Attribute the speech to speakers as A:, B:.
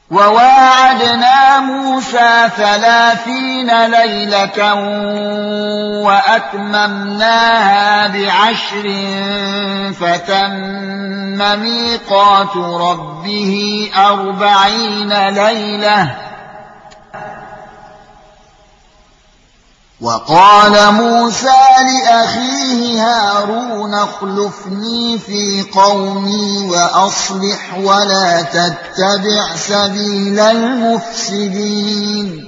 A: وواعدنا موسى 30 ليلة وأتممناها ب10 فتم ميقات ربه 40 ليلة وقال موسى لأخيه هارون اخلفني في قومي وأصلح ولا تتبع سبيل المفسدين